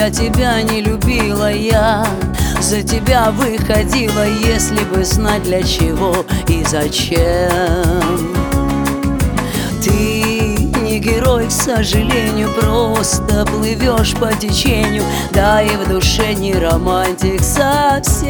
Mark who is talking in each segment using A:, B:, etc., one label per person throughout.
A: я тебя не любила, я за тебя выходила, если бы знать для чего и зачем. Ты не герой, к сожалению, просто плывешь по течению, да и в душе не романтик совсем.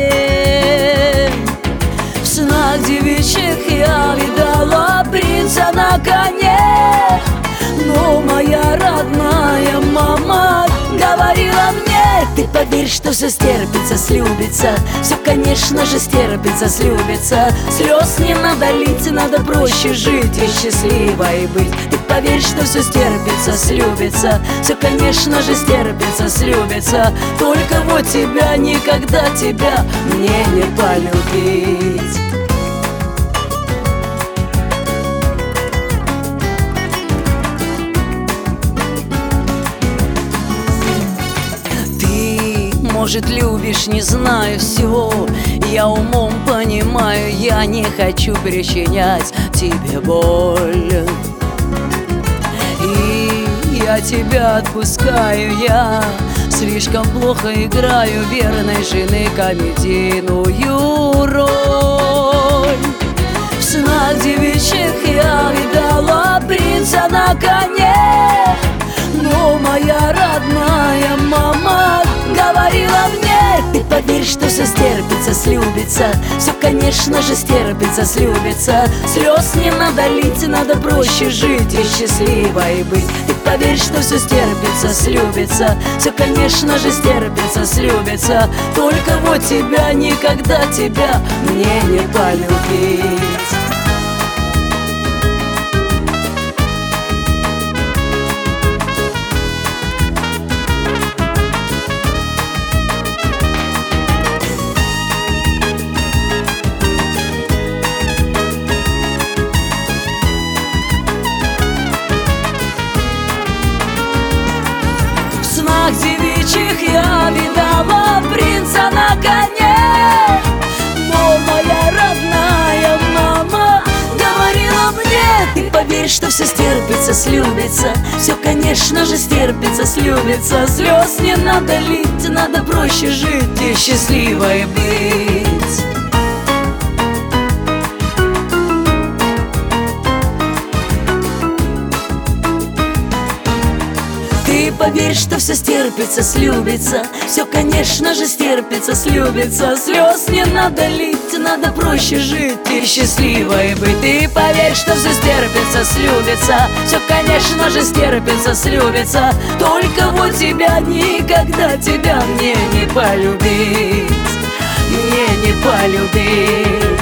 A: В снах девичьих я видала принца на коне, но моя родная мама говорила мне: ты поверь, что все стерпится, слюбится. Все, конечно же, стерпится, слюбится. Слез не надо лить, надо проще жить и счастливой быть. Ты поверь, что все стерпится, слюбится. Все, конечно же, стерпится, слюбится. Только вот тебя, никогда тебя мне не полюбить. Может, любишь, не знаю, все я умом понимаю, я не хочу причинять тебе боль. И я тебя отпускаю, я слишком плохо играю верной жены комедийную роль. В снах девичьих я видала принца на коне, но моя родная мама говорила мне: ты поверь, что все стерпится, слюбится. Все, конечно же, стерпится, слюбится. Слез не надо лить, надо проще жить и счастливой быть. Ты поверь, что все стерпится, слюбится. Все, конечно же, стерпится, слюбится. Только вот тебя, никогда тебя мне не полюбить. Девичьих я видала принца на коне, но моя родная мама говорила мне: ты поверь, что все стерпится, слюбится. Все, конечно же, стерпится, слюбится. Слез не надо лить, надо проще жить и счастливой быть. Поверь, что все стерпится, слюбится. Все, конечно же, стерпится, слюбится. Слез не надо лить, надо проще жить и счастливой быть. Ты поверь, что все стерпится, слюбится. Все, конечно же, стерпится, слюбится. Только вот тебя, никогда тебя мне не полюбить, мне не полюбить.